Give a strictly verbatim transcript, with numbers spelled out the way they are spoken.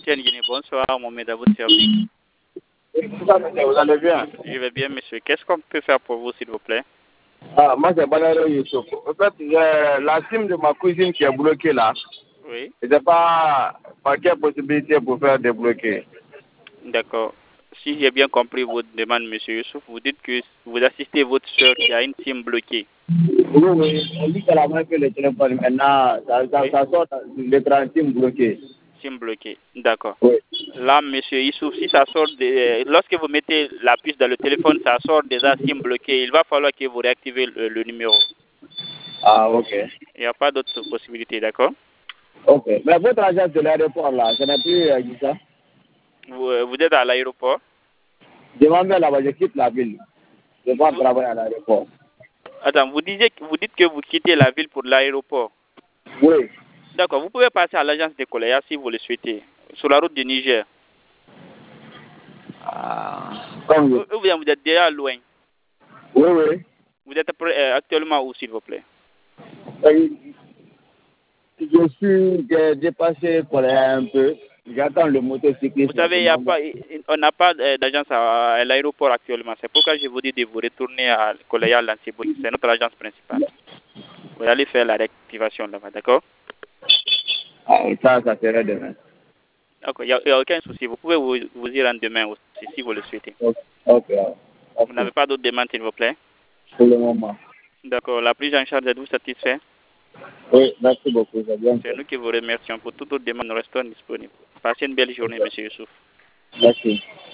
Étienne Guinée. Bonsoir, Mohamed à votre service. Vous allez bien? Je vais bien, monsieur. Qu'est-ce qu'on peut faire pour vous, s'il vous plaît? Ah, moi, c'est Balero Youssouf. En fait, euh, la SIM de ma cousine qui est bloquée là, Oui. je ne sais pas par quelle possibilité pour faire débloquer. D'accord. Si j'ai bien compris votre demande, monsieur Youssouf, vous dites que vous assistez votre soeur qui a une SIM bloquée. Oui, oui, on dit qu'elle a manqué le téléphone. Maintenant, ça, ça, Oui. ça sort l'écran SIM bloqué. SIM bloquée. D'accord. Oui. Là, monsieur Youssouf, si ça sort, de, lorsque vous mettez la puce dans le téléphone, ça sort déjà SIM bloqué. Il va falloir que vous réactivez le, le numéro. Ah, ok. Il n'y a pas d'autre possibilité, d'accord? Ok. Mais votre agence de l'aéroport là, ce n'est plus euh, ça? Vous, euh, vous êtes à l'aéroport? Je m'en vais là-bas, je quitte la ville. Je vais Vous- travailler à l'aéroport. Attends, vous, disiez, vous dites que vous quittez la ville pour l'aéroport. Oui. D'accord, vous pouvez passer à l'agence de Koleya si vous le souhaitez, sur la route du Niger. Ah, comme Ou, ou bien vous êtes déjà loin. oui, oui. Vous êtes prêt, euh, actuellement où, s'il vous plaît? Euh, Je suis j'ai dépassé pour un peu. J'attends le motocycliste. Vous savez, il y a pas, on n'a pas euh, d'agence à, à l'aéroport actuellement. C'est pourquoi je vous dis de vous retourner à Koleya Lansebo. C'est notre agence principale. Vous allez faire la réactivation là-bas, d'accord? Ah, ça, ça serait demain. D'accord, il n'y a, a aucun souci. Vous pouvez vous, vous y rendre demain aussi, si vous le souhaitez. Ok, ok. Vous n'avez Ok. pas d'autres demandes, s'il vous plaît? Pour le moment. D'accord, la prise en charge, êtes-vous satisfait? Oui, merci beaucoup. C'est bien C'est fait. nous qui vous remercions. Pour toute autre demande, nous restons disponibles. Passez une belle journée, monsieur Youssouf. Merci.